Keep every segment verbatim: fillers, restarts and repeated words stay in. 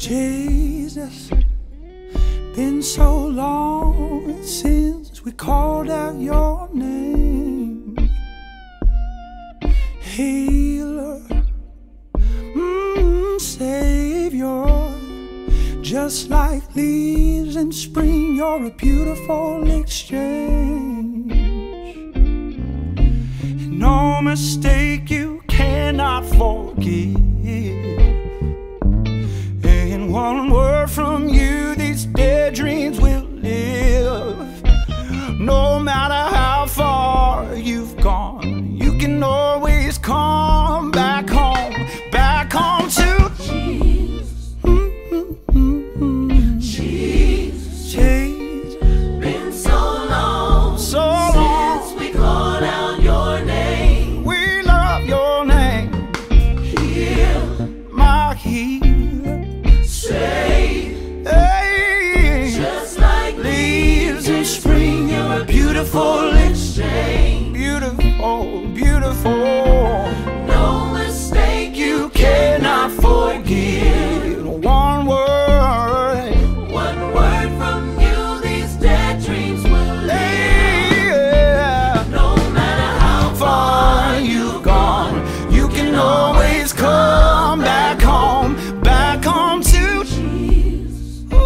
Jesus, been so long since we called out your name. Healer, mm, Savior, just like leaves in spring, you're a beautiful exchange. No mistake you cannot forgive. In one word from you, these dead dreams will live. No matter how far you've gone, you can always come back home, back home to Jesus. Mm-hmm. Jesus, Jesus. Been so long, so long since we called out your name. We love your name. Heal, my healer, save, hey, just like leaves in spring, you're a beautiful exchange. Beautiful, beautiful. No mistake You cannot forgive. One word, one word from you, these dead dreams will live. yeah. No matter how Far you've gone, you can always come back home, back home to Jesus. Ooh.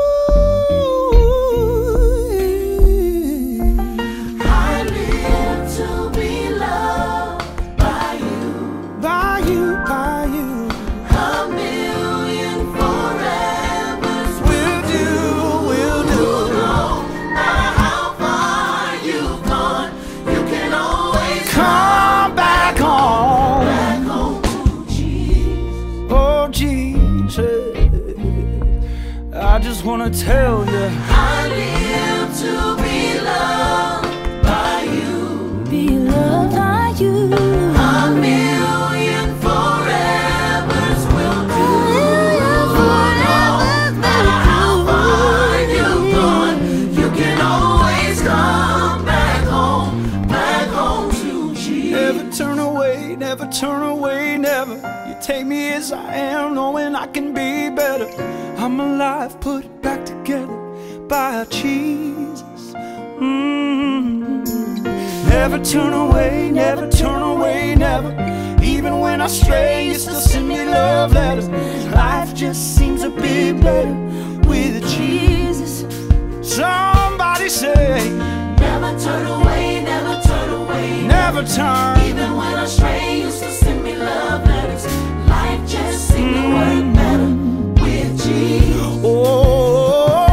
I live to be loved by you. By you, by you, A million forevers we'll do, we'll do. No matter how far you've gone, you can always Come back home, back home to Jesus. oh Jesus. I just wanna tell you, I live to be loved by you. Be loved by you. A million forevers will do. No matter how far you've gone, you can always come back home, back home to Jesus. never turn away, never turn away, never. You take me as I am, knowing I can be better. I'm alive, put back together by Jesus. Mm. Never turn away, never turn away, never. Even when I stray, you still send me love letters. Life just seems a bit better with Jesus. Somebody say, Never turn away, never turn away. never turn. Even when I stray, you still send me love letters. Life just seemed to work better with Jesus. Oh,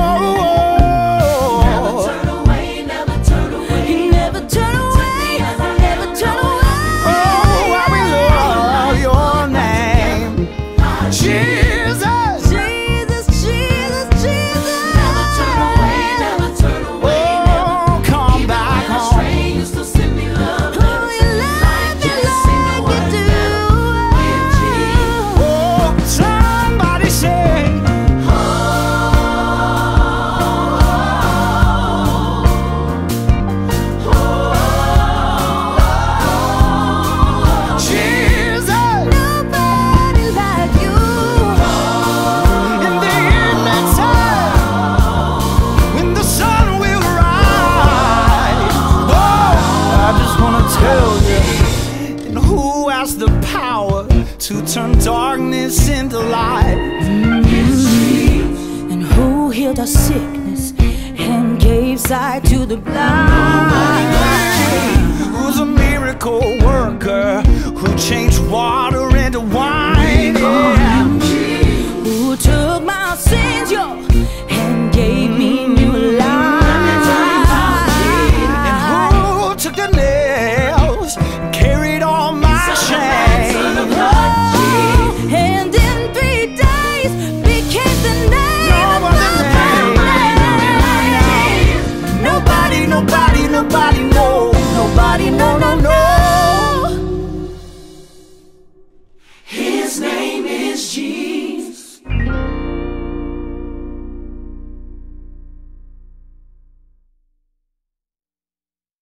Never turn away, never turn away. Never turn away. Never turn away. oh, how we love your name, Jesus. Jesus, Jesus, Jesus. Never turn away, never turn away. Oh, come back When I home. stray, you still send me love Oh, letters. you love Life me just seemed to work like you better with Jesus. do. Oh, somebody say, Jesus. Nobody like you. In the evening time, when the sun will rise. Oh, I just wanna tell you, and who has the power to turn darkness into light? And who healed our sickness and gave sight to the blind? Who's a miracle worker who changed water into wine?